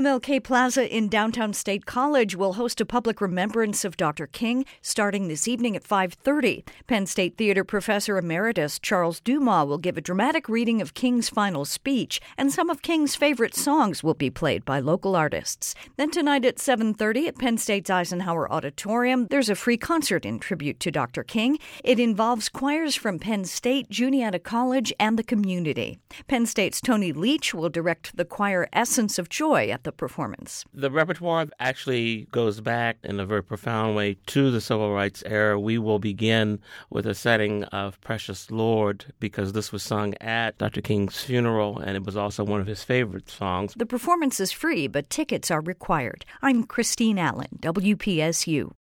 MLK Plaza in downtown State College will host a public remembrance of Dr. King starting this evening at 5:30. Penn State Theater Professor Emeritus Charles Dumas will give a dramatic reading of King's final speech, and some of King's favorite songs will be played by local artists. Then tonight at 7:30 at Penn State's Eisenhower Auditorium, there's a free concert in tribute to Dr. King. It involves choirs from Penn State, Juniata College, and the community. Penn State's Tony Leach will direct the choir Essence of Joy at the performance. The repertoire actually goes back in a very profound way to the Civil Rights era. We will begin with a setting of Precious Lord because this was sung at Dr. King's funeral, and it was also one of his favorite songs. The performance is free, but tickets are required. I'm Christine Allen, WPSU.